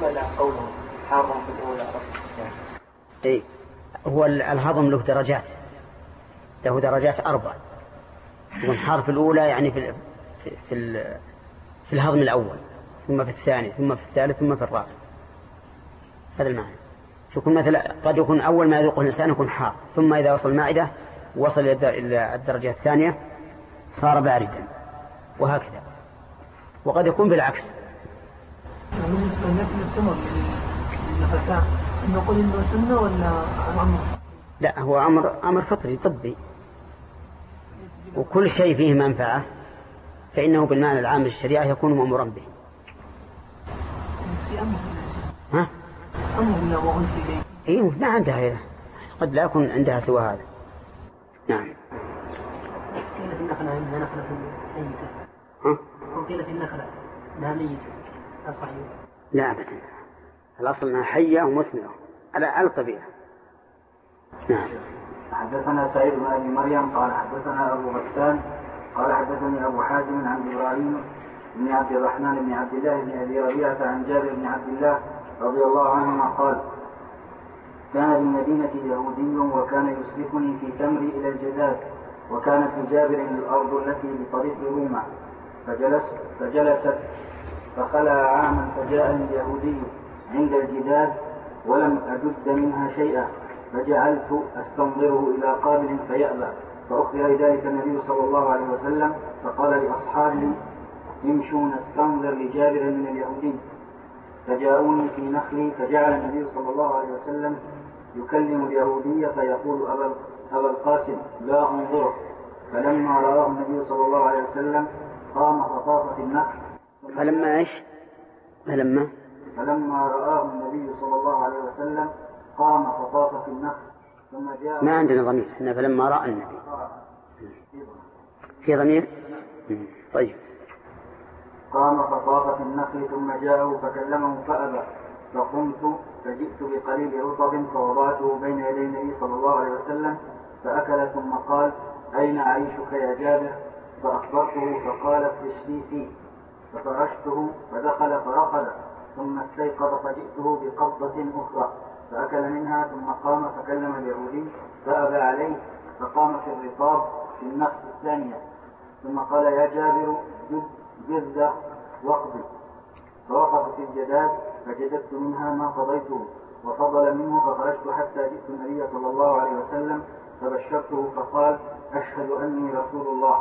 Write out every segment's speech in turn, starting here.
لا قوله حار في الأولى إيه هو الهضم له درجات، له درجات 4. يكون حار في الأولى يعني في الهضم الأول، ثم في الثاني، ثم في الثالث، ثم في الرابع. هذا المعنى. يكون مثلا قد يكون أول ما يذوقه الإنسان يكون حار، ثم إذا وصل المعدة وصل إلى الدرجة الثانية صار باردا، وهكذا. وقد يكون بالعكس. نقول إنه سنة ولا أمر؟ لا، هو أمر فطري طبي، وكل شيء فيه منفعة فإنه بالمعنى العام للشريعة يكون مأمورا به. ها؟ أمر وهم في بيت. إيه ما عندها هذا، قد لا يكون عندها سوى هذا. نعم. قيل في النخلة إنها نخلة ميتة. ها؟ وقيل في النخلة إنها ميتة. أصحيح؟ لا أبدا، الأصل أنها حية ومثمرة على الطبيعة. نعم. حدثنا سعيد بن أبي مريم قال حدثنا أبو غسان قال حدثني أبو حازم عن إبراهيم بن عبد الرحمن بن عبد الله بن أبي ربيعة عن جابر بن عبد الله رضي الله عنهما قال كان بالمدينة يهودي وكان يسلكني في تمري إلى الجداد، وكانت لجابر الأرض التي بطريق روما، فجلست فخلع عاما، فجاءني اليهودي عند الجداد ولم أجد منها شيئا، فجعلت أستنظره إلى قابل فيأبى، فأخبر ذلك النبي صلى الله عليه وسلم، فقال لأصحابه امشوا نستنظر لجابر من اليهودي، فجاءوني في نخلي، فجعل النبي صلى الله عليه وسلم يكلم اليهودية فيقول أبا القاسم لا أنظره، فلما رآه النبي صلى الله عليه وسلم قام فطاف في النخل. فلما إيش؟ فلما رآه النبي صلى الله عليه وسلم قام فطاف في النخل ثم جاء. ما عندنا ضمير إحنا فلما رأى النبي في ضمير. طيب. قام فطاف في النخل ثم جاءه فكلمه فأبى، فقمت فجئت بقليل رطب فوضعته بين يدي النبي صلى الله عليه وسلم فأكل، ثم قال أين عيشك يا جابر؟ فأخبرته فقال افرش فيه، ففرشته فدخل فرقد، ثم استيقظ فجئته بقبضة أخرى فأكل منها، ثم قام فكلم اليهودي فأبى عليه، فقام في الرطاب في النخل الثانية، ثم قال يا جابر جذ واقضي، فوقف في الجداد فجددت منها ما قضيته وفضل منه، فخرجت حتى جئت النبي صلى الله عليه وسلم فبشرته، فقال أشهد أني رسول الله.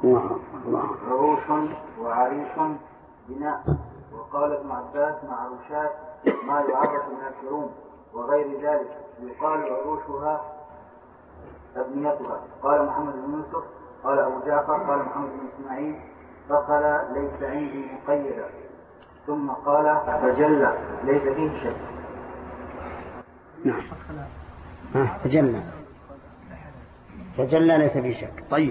عروش وعريش بناء. وقال ابن عباس معروشات ما يعرف من الكروم وغير ذلك، يقال عروشها أبنيتها. قال محمد بن يوسف قال أبو جعفر قال محمد بن إسماعيل دخل ليس عندي مقيدا، ثم قال فجل ليس فيه شك. نعم. فجل ليس فيه شك. طيب.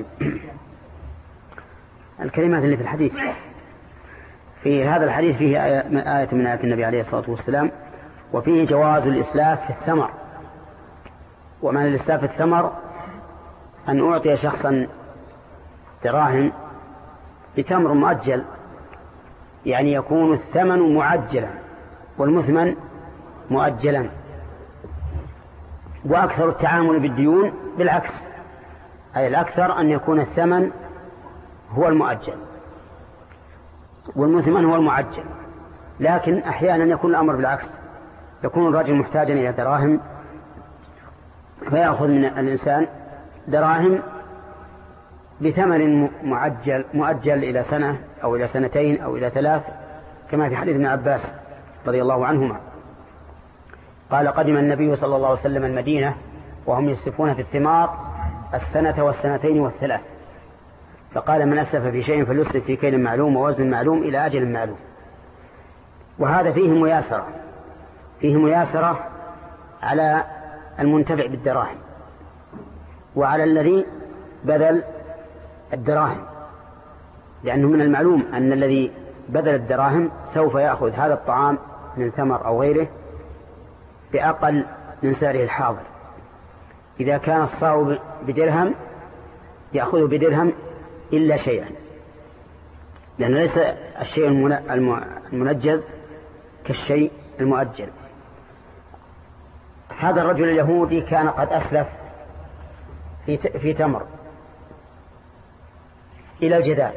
الكلمات اللي في الحديث، في هذا الحديث فيه آية من آيات النبي عليه الصلاة والسلام، وفيه جواز الإسلاف في الثمر. ومعنى الإسلاف في الثمر أن أعطي شخصا دراهم بتمر مؤجل، يعني يكون الثمن معجلا والمثمن مؤجلا. وأكثر التعامل بالديون بالعكس، أي الأكثر أن يكون الثمن هو المؤجل والمثمن هو المعجل، لكن أحيانا يكون الأمر بالعكس، يكون الرجل محتاجا إلى دراهم فيأخذ من الإنسان دراهم بثمن مؤجل إلى سنة أو إلى سنتين أو إلى 3، كما في حديث ابن عباس رضي الله عنهما قال قدم النبي صلى الله عليه وسلم المدينة وهم يسلفون في الثمار السنة والسنتين والثلاث، فقال من أسلف في شيء فليسلف في كيل معلوم ووزن معلوم إلى أجل معلوم. وهذا فيه مياسرة على المنتفع بالدراهم وعلى الذي بذل الدراهم، لأنه من المعلوم أن الذي بذل الدراهم سوف يأخذ هذا الطعام من ثمر أو غيره بأقل من سعره الحاضر. إذا كان الصاع بدرهم يأخذه بدرهم إلا شيئا، لأنه ليس الشيء المنجز كالشيء المؤجل. هذا الرجل اليهودي كان قد أسلف في تمر إلى الجداد،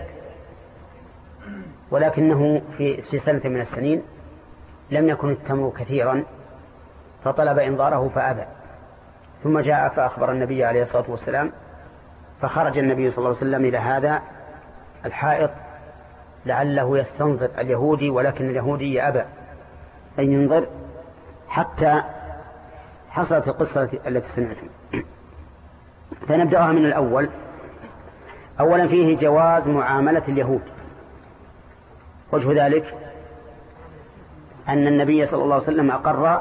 ولكنه في سنة من السنين لم يكن التمر كثيرا فطلب إنظاره فأبى، ثم جاء فأخبر النبي عليه الصلاة والسلام، فخرج النبي صلى الله عليه وسلم إلى هذا الحائط لعله يستنظر اليهودي، ولكن اليهودي أبى أن ينظر حتى حصلت القصة التي سمعتم. فنبدأها من الأول. أولا فيه جواز معاملة اليهود. وجه ذلك أن النبي صلى الله عليه وسلم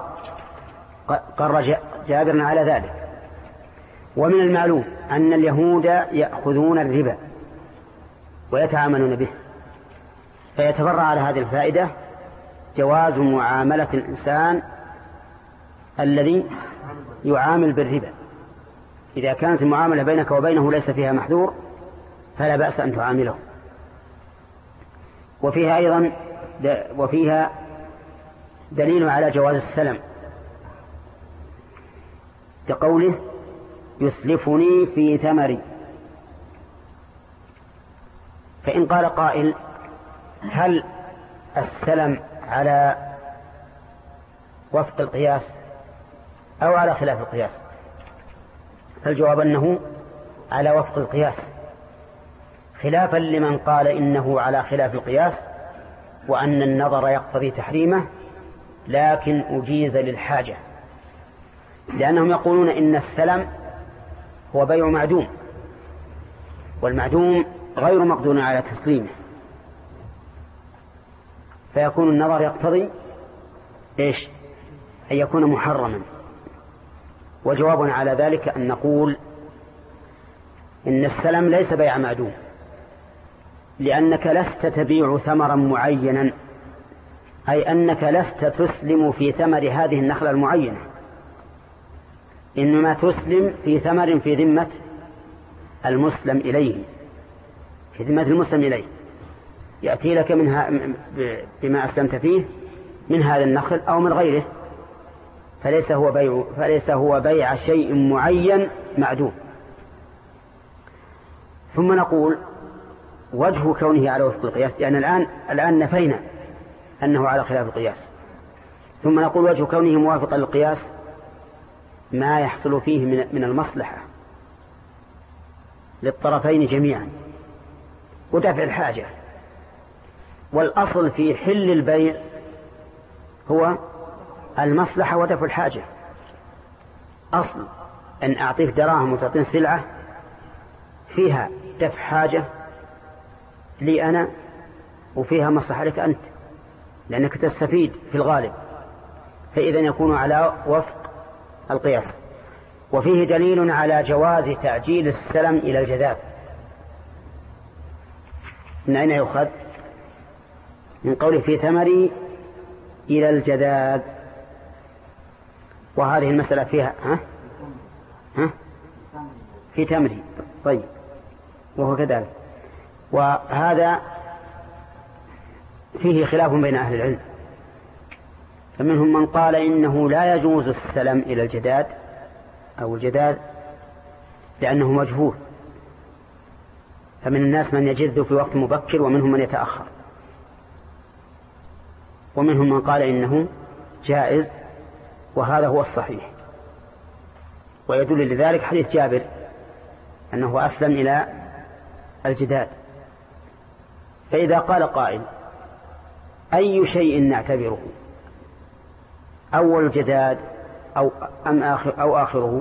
قر جابر على ذلك. ومن المعلوم أن اليهود يأخذون الربا ويتعاملون به، فيتفرع على هذه الفائدة جواز معاملة الإنسان الذي يعامل بالربا. إذا كانت المعاملة بينك وبينه ليس فيها محذور فلا بأس أن تعامله. وفيها دليل على جواز السلم كقوله يسلفني في ثمري. فإن قال قائل هل السلم على وفق القياس أو على خلاف القياس؟ فالجواب أنه على وفق القياس، خلافا لمن قال إنه على خلاف القياس وأن النظر يقتضي تحريمه لكن أجيز للحاجة، لأنهم يقولون إن السلم هو بيع معدوم، والمعدوم غير مقدور على تسليمه، فيكون النظر يقتضي إيش؟ أن يكون محرما. وجواب على ذلك أن نقول إن السلم ليس بيع معدوم، لأنك لست تبيع ثمرا معينا، أي أنك لست تسلم في ثمر هذه النخلة المعينة، إنما تسلم في ثمر في ذمة المسلم إليه، في ذمة المسلم إليه، يأتي لك منها بما أسلمت فيه من هذا النخل أو من غيره، فليس هو بيع شيء معين معدوم. ثم نقول وجه كونه على وفق القياس، يعني الآن نفينا أنه على خلاف القياس، ثم نقول وجه كونه موافقا للقياس ما يحصل فيه من المصلحة للطرفين جميعا ودفع الحاجة. والأصل في حل البيع هو المصلحة ودفع الحاجة. أصل أن أعطيك دراهم وتعطين سلعة فيها دفع حاجة لي أنا وفيها مصلحة لك أنت، لأنك تستفيد في الغالب، فإذا يكون على وفق القياس. وفيه دليل على جواز تعجيل السلم إلى الجذاب. من أين يؤخذ؟ من قوله في ثمري إلى الجذاب، وهذه المسألة فيها في تمري. طيب، وهو كذلك. وهذا فيه خلاف بين أهل العلم، فمنهم من قال إنه لا يجوز السلم إلى الجداد أو الجداد لأنه مجهول، فمن الناس من يجذ في وقت مبكر ومنهم من يتأخر، ومنهم من قال إنه جائز، وهذا هو الصحيح. ويدل لذلك حديث جابر أنه أسلم إلى الجداد. فإذا قال قائل أي شيء نعتبره، أول الجداد أو آخره؟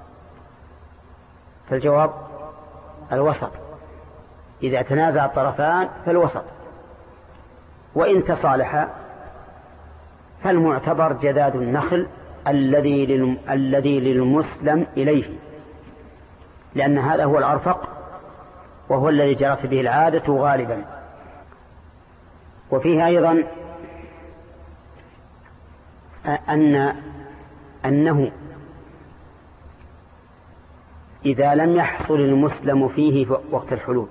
فالجواب الوسط. إذا تنازع الطرفان فالوسط، وإن تصالحا فالمعتبر جداد النخل الذي للمسلم إليه، لأن هذا هو الأرفق وهو الذي جرت به العادة غالبا. وفيه أيضا أنه إذا لم يحصل المسلم فيه في وقت الحلول،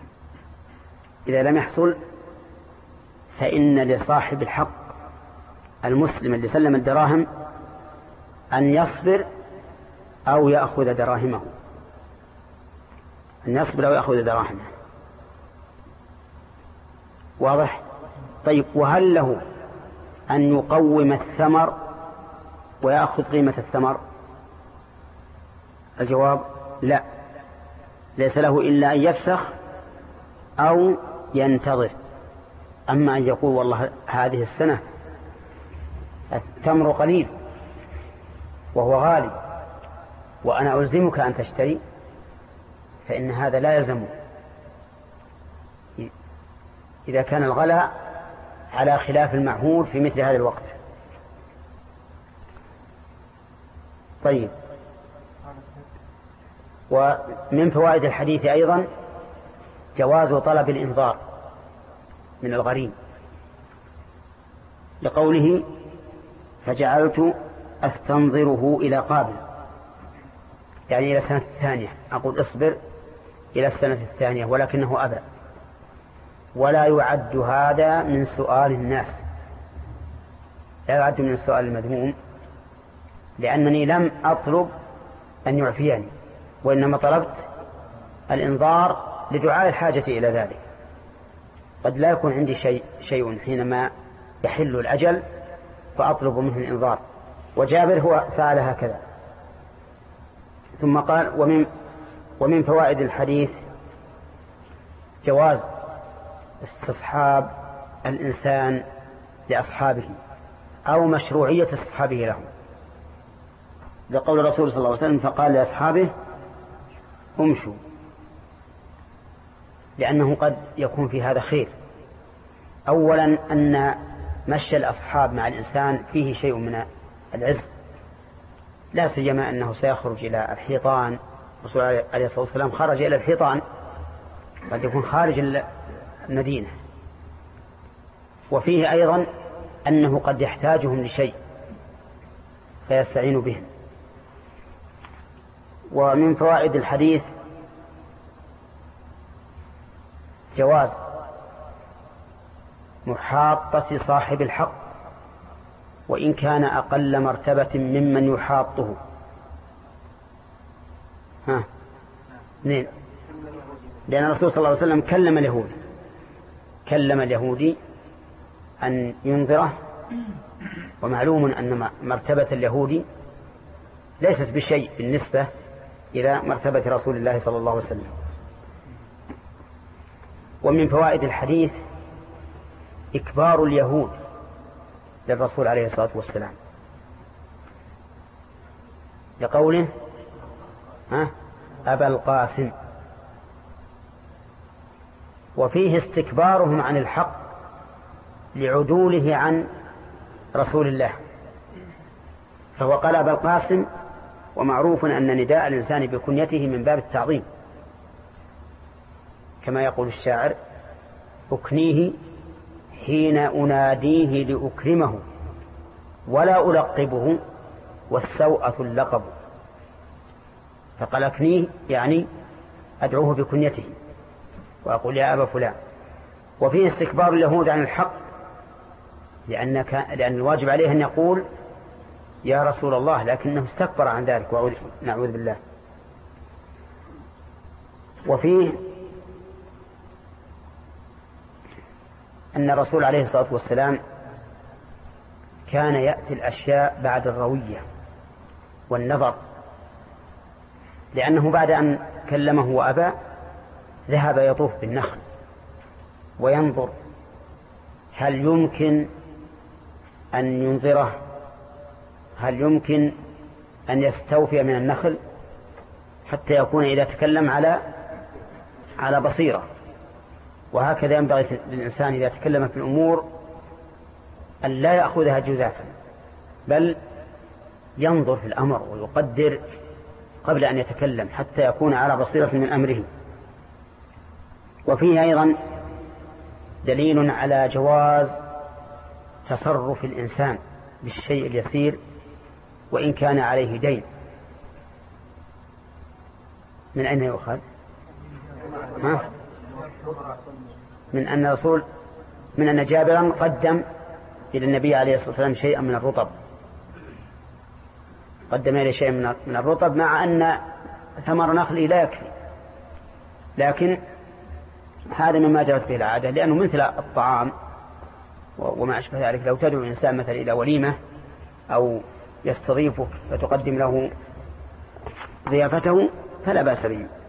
إذا لم يحصل فإن لصاحب الحق المسلم اللي سلم الدراهم أن يصبر أو يأخذ دراهمه، أن يصبر أو يأخذ دراهمه. واضح؟ طيب، وهل له أن يقوم الثمر ويأخذ قيمة الثمر؟ الجواب لا، ليس له إلا أن يفسخ أو ينتظر. أما أن يقول والله هذه السنة التمر قليل وهو غالي وأنا ألزمك أن تشتري، فإن هذا لا يلزمه إذا كان الغلاء على خلاف المعهود في مثل هذا الوقت. طيب، ومن فوائد الحديث أيضا جواز طلب الإنذار من الغريم، لقوله فجعلت أستنظره إلى قابل، يعني إلى السنة الثانية، أقول اصبر إلى السنة الثانية، ولكنه أبى. ولا يعد هذا من سؤال الناس، لا يعد من السؤال المذموم، لأنني لم أطلب أن يعفيني، وإنما طلبت الإنذار لدعاء الحاجة إلى ذلك. قد لا يكون عندي شيء حينما يحل الأجل فأطلب منه الإنذار، وجابر هو فعل هكذا. ثم قال ومن فوائد الحديث جواز استصحاب الإنسان لأصحابه أو مشروعية استصحابه لهم، لقول الرسول صلى الله عليه وسلم فقال لأصحابه امشوا، لأنه قد يكون في هذا خير. أولا أن مشي الأصحاب مع الإنسان فيه شيء من العز، لا سيما أنه سيخرج إلى الحيطان. الرسول عليه الصلاة والسلام خرج إلى الحيطان، قد يكون خارج المدينة. وفيه أيضا أنه قد يحتاجهم لشيء فيستعين بهم. ومن فوائد الحديث جواز محاطة صاحب الحق وإن كان أقل مرتبة ممن يحاطه. اثنين، لأن الرسول صلى الله عليه وسلم كلم اليهودي أن ينذره، ومعلوم أن مرتبة اليهودي ليست بشيء بالنسبة إلى مرتبة رسول الله صلى الله عليه وسلم. ومن فوائد الحديث إكبار اليهود للرسول عليه الصلاة والسلام، لقوله أبا القاسم. وفيه استكبارهم عن الحق لعدوله عن رسول الله، فهو قال أبا القاسم، ومعروف أن نداء الإنسان بكنيته من باب التعظيم، كما يقول الشاعر أكنيه حين أناديه لأكرمه ولا ألقبه والسوءة اللقب. فقال أكنيه يعني أدعوه بكنيته وأقول يا أبا فلان. وفيه استكبار اليهود عن الحق، لأن الواجب عليه أن يقول يا رسول الله، لكنه استكبر عن ذلك نعوذ بالله. وفيه أن الرسول عليه الصلاة والسلام كان يأتي الأشياء بعد الروية والنظر، لأنه بعد أن كلمه وأبى ذهب يطوف بالنخل وينظر هل يمكن أن ينظره، هل يمكن أن يستوفي من النخل حتى يكون إذا تكلم على بصيرة. وهكذا ينبغي للإنسان إذا تكلم في الأمور أن لا يأخذها جزافا، بل ينظر في الأمر ويقدر قبل أن يتكلم حتى يكون على بصيرة من أمره. وفيه أيضا دليل على جواز تصرف الإنسان بالشيء اليسير وإن كان عليه دين. من أين يؤخذ؟ من أن جابرا قدم إلى النبي عليه الصلاة والسلام شيئا من الرطب، قدم إليه شيئا من الرطب، مع أن ثمر نخلي لا يكفي، لكن هذا مما جرت به العادة، لأنه مثل الطعام وما أشبه ذلك. لو تدعو الإنسان مثلا إلى وليمة أو يستضيفك فتقدم له ضيافته فلا بأس به.